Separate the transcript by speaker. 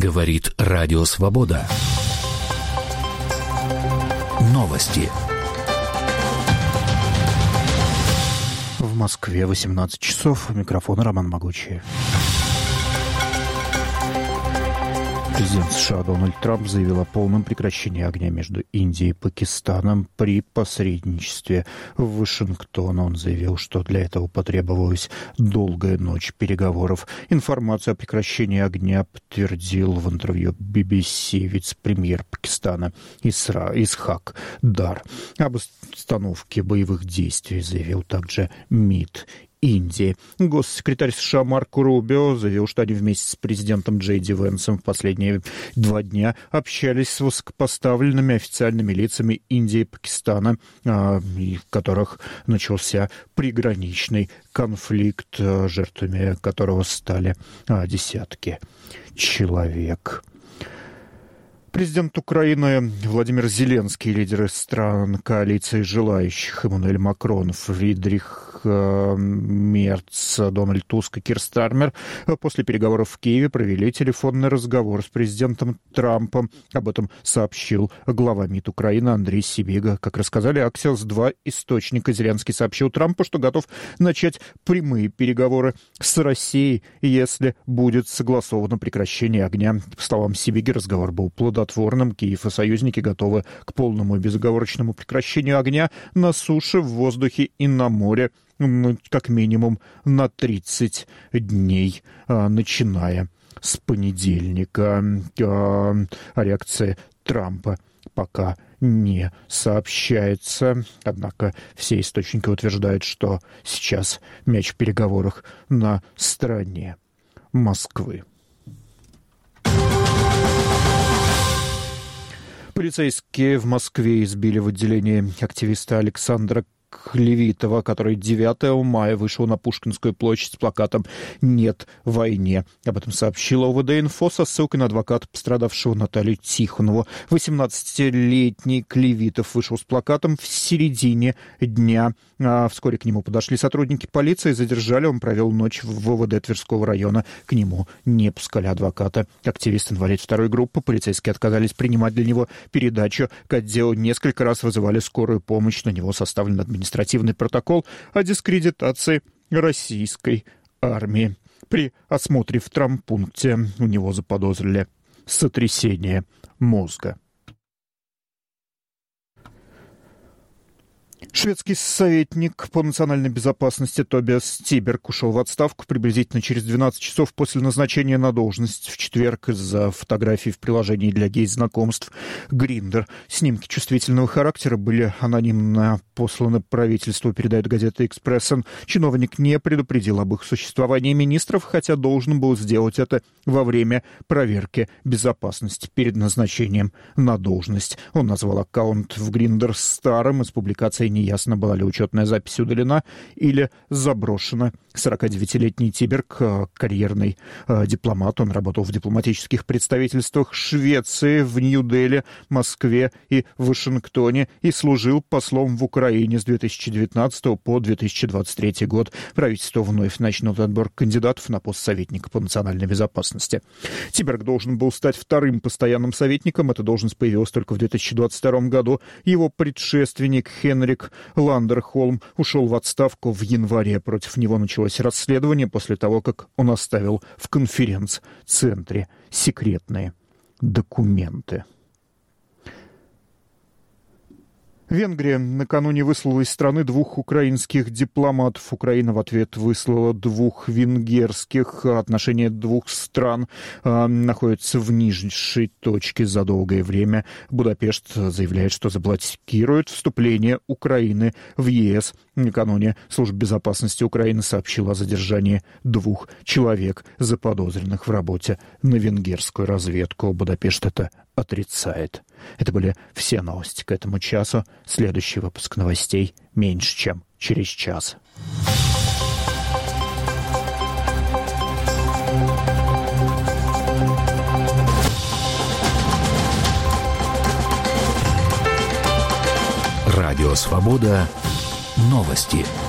Speaker 1: Говорит Радио Свобода. Новости.
Speaker 2: В Москве 18 часов. У микрофона Роман Могучий. Президент США Дональд Трамп заявил о полном прекращении огня между Индией и Пакистаном при посредничестве Вашингтона. Он заявил, что для этого потребовалась долгая ночь переговоров. Информацию о прекращении огня подтвердил в интервью BBC вице-премьер Пакистана Исхак Дар. Об остановке боевых действий заявил также МИД Индии. Госсекретарь США Марко Рубио заявил, что они вместе с президентом Джей Ди Венсом в последние 2 дня общались с высокопоставленными официальными лицами Индии и Пакистана, в которых начался приграничный конфликт, жертвами которого стали десятки человек. Президент Украины Владимир Зеленский, лидеры стран коалиции желающих Эммануэль Макрон, Фридрих Мерц, Дональд Туск и Кир Стармер после переговоров в Киеве провели телефонный разговор с президентом Трампом. Об этом сообщил глава МИД Украины Андрей Сибига. Как рассказали Axios-2 источника, Зеленский сообщил Трампу, что готов начать прямые переговоры с Россией, если будет согласовано прекращение огня. По словам Сибиги, разговор был плодотворным. Киев и союзники готовы к полному и безоговорочному прекращению огня на суше, в воздухе и на море, как минимум на 30 дней, начиная с понедельника. О реакции Трампа пока не сообщается. Однако все источники утверждают, что сейчас мяч в переговорах на стороне Москвы. Полицейские в Москве избили в отделении активиста Александра Клевитова, который 9 мая вышел на Пушкинскую площадь с плакатом «Нет войне». Об этом сообщила ОВД-инфо со ссылкой на адвоката пострадавшего Наталью Тихонову. 18-летний Клевитов вышел с плакатом в середине дня. Вскоре к нему подошли сотрудники полиции, задержали. Он провел ночь в ОВД Тверского района. К нему не пускали адвоката. Активист-инвалид 2 группы. Полицейские отказались принимать для него передачу. К отделу несколько раз вызывали скорую помощь. На него составлен административный протокол о дискредитации российской армии. При осмотре в травмпункте у него заподозрили сотрясение мозга. Шведский советник по национальной безопасности Тобиас Тиберг ушел в отставку приблизительно через 12 часов после назначения на должность в четверг из-за фотографий в приложении для гей-знакомств Grindr. Снимки чувствительного характера были анонимно посланы правительству, передает газета «Экспрессен». Чиновник не предупредил об их существовании министров, хотя должен был сделать это во время проверки безопасности перед назначением на должность. Он назвал аккаунт в Grindr старым, из публикации неясно, была ли учетная запись удалена или заброшена. 49-летний Тиберг, карьерный дипломат. Он работал в дипломатических представительствах Швеции в Нью-Дели, Москве и Вашингтоне и служил послом в Украине с 2019 по 2023 год. Правительство вновь начнет отбор кандидатов на пост советника по национальной безопасности. Тиберг должен был стать вторым постоянным советником. Эта должность появилась только в 2022 году. Его предшественник Хенрик Ландерхолм ушел в отставку в январе. Против него началось расследование после того, как он оставил в конференц-центре секретные документы. Венгрия накануне выслала из страны 2 украинских дипломатов. Украина в ответ выслала 2 венгерских. Отношения 2 стран находятся в низшей точке за долгое время. Будапешт заявляет, что заблокирует вступление Украины в ЕС. Накануне Служба безопасности Украины сообщила о задержании 2 человек, заподозренных в работе на венгерскую разведку. Будапешт это отрицает. Это были все новости к этому часу. Следующий выпуск новостей меньше, чем через час.
Speaker 1: Радио «Свобода». Новости.